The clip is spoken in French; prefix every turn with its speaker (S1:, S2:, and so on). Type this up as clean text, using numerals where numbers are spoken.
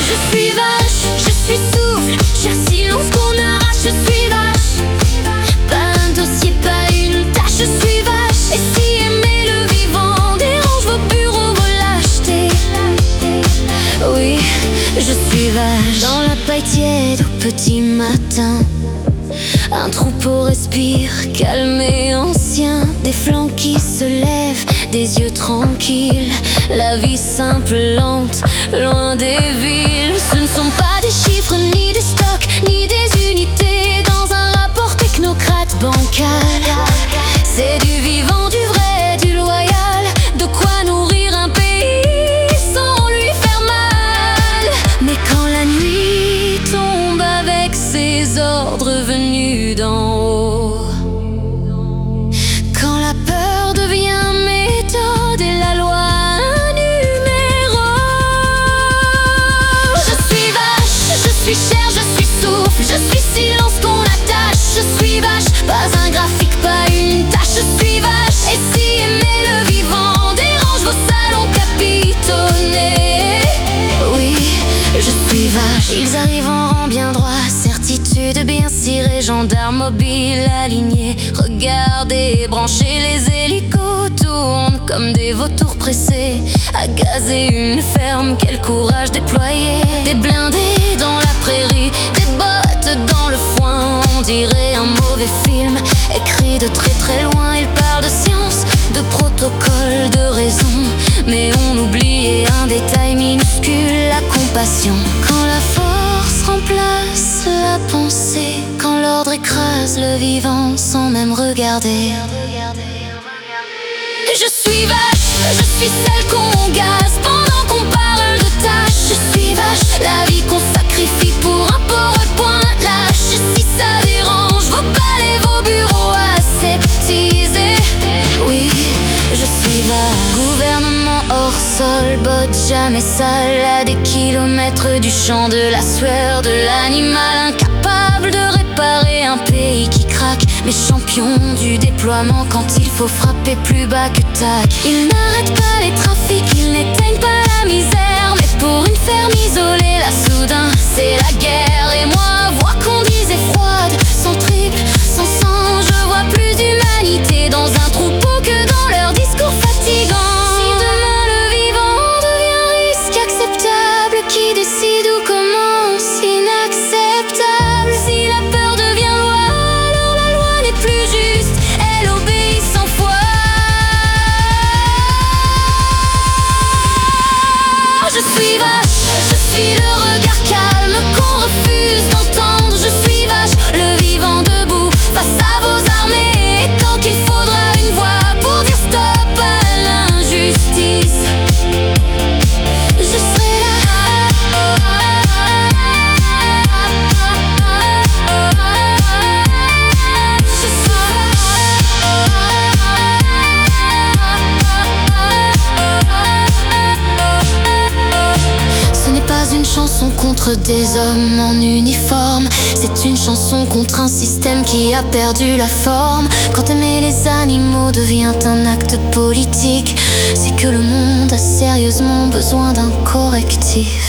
S1: Je suis vache, je suis souffle, cher silence qu'on arrache. Je suis vache, pas un dossier, pas une tâche. Je suis vache, et si aimer le vivant dérange vos bureaux, vos lâchetés, oui, je suis vache. Dans la paille tiède au petit matin, un troupeau respire, calme et ancien. Des flancs qui se lèvent, des yeux tranquilles. La vie simple, lente, loin des villes. Ce ne sont pas des chiffres, ni des stocks, ni des unités dans un rapport technocrate bancal. C'est du vivant, du vrai, du loyal. De quoi nourrir un pays sans lui faire mal. Mais quand la nuit tombe avec ses ordres venus d'en haut, quand la peur devient méthode et la loi un numéro, je suis vache, je suis chair, je suis souffle, je suis silence qu'on attache. Je suis vache, pas un graphique, pas une tâche. Je suis vache, et si aimer le vivant dérange vos salons capitonnés, oui, je suis vache. Ils arrivent en rang bien droit, certitude bien cirée, gendarmes mobiles alignés. Regardez, branchez, les hélicos tournent comme des vautours pressés à gazer une ferme. Quel courage déployé, des blindés dans la prairie, des bottes dans le foin. On dirait un mauvais film écrit de très très loin. Il parle de science, de protocole, de raison, mais on oubliait un détail minuscule, la compassion. Quand la force remplace la pensée, quand l'ordre écrase le vivant sans même regarder. Je suis vache, je suis celle qu'on gaze pendant qu'on parle de tâches. Je suis vache, la vie qu'on sacrifie pour un poreux point lâche. Si ça dérange vos palais, vos bureaux aseptisés, oui, je suis vache. Gouvernement hors sol, botte jamais sale, à des kilomètres du champ, de la sueur de l'animal, incapable de réparer un pays qui craque, mais champion du déploiement quand il faut frapper plus bas que tac. Ils n'arrêtent pas les trafics, ils n'éteignent pas la misère, mais pour une ferme isolée, là soudain c'est la guerre. Et moi, voix qu'on disait froide, sans triple, sans sang, je vois plus d'humanité dans un troupeau que dans leur discours fatigant. Si demain le vivant devient risque acceptable, qui décide où commence inacceptable? Si la peur devient loi, alors la loi n'est plus juste, elle obéit sans foi. Je suis vache, je suis le regard calme qu'on refuse d'entendre. Je suis vache, le vivant debout face à vos armées. Et tant qu'il faudra une voix pour dire stop à l'injustice, je serai là. Je suis Ce n'est pas une chanson contre des hommes en uniforme, c'est une chanson contre un système qui a perdu la forme. Quand aimer les animaux devient un acte politique, c'est que le monde a sérieusement besoin d'un correctif.